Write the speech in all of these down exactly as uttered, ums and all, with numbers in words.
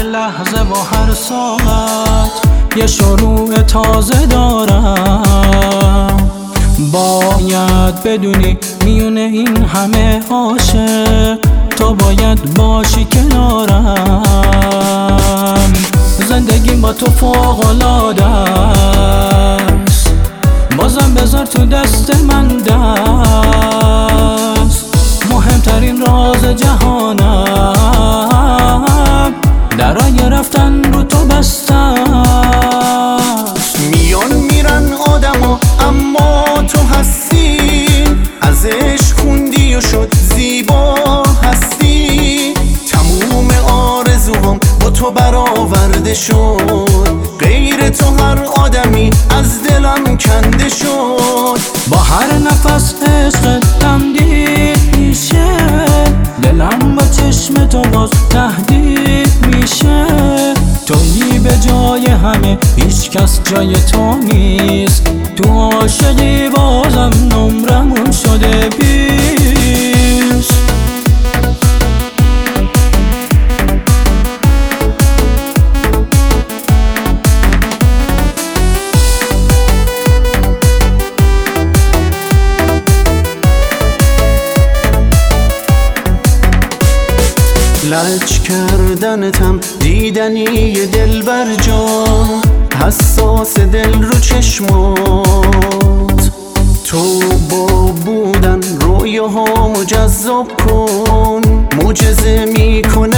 لحظه و هر ساعت یه شروع تازه دارم. باید بدونی میونه این همه عاشق تو باید باشی کنارم. زندگی با تو فوق‌العاده است، بازم بذار تو دست من دست. مهمترین راز جهانم درای رفتن رو تو بسته است. میان میرن آدما اما تو هستی، از عشق خوندی و شد زیبا هستی. تموم آرزوام با تو برآورده شد، غیر تو هر آدمی از دلم کنده شد. با هر نفس عشق تمدید میشه، دلم با چشم تو باز تهدید میشه. تویی به جای همه، هیچ کس جای تو نیست. تو عاشقی بازم نمرمون شده بیست. لج کردنتم دیدنی دلبر جان، حساس دل رو چشمات. تو با بودن رویاهامو جذاب کن، معجزه میکنه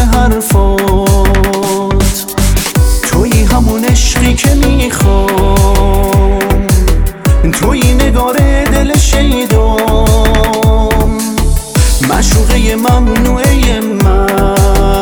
حرفات. تویی همون عشقی که میخوام، تویی نگار دل شیدام، معشوقه ممنوعه من.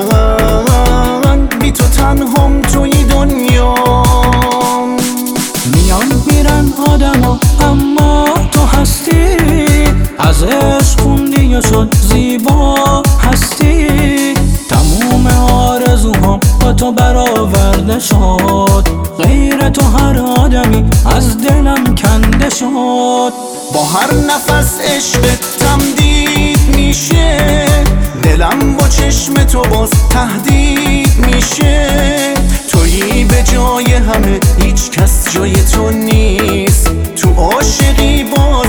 بی تو تنهام توی دنیام. میان میرن آدما اما تو هستی، از عشق خوندی و شد زیبا هستی. تموم آرزوهام با تو برآورده شد، غیر تو هر آدمی از دلم کنده شد. با هر نفس عشق تمدید میشه، دلم با چشم تو باز تهدید میشه. تویی به جای همه، هیچ کس جای تو نیست. تو عاشقی باز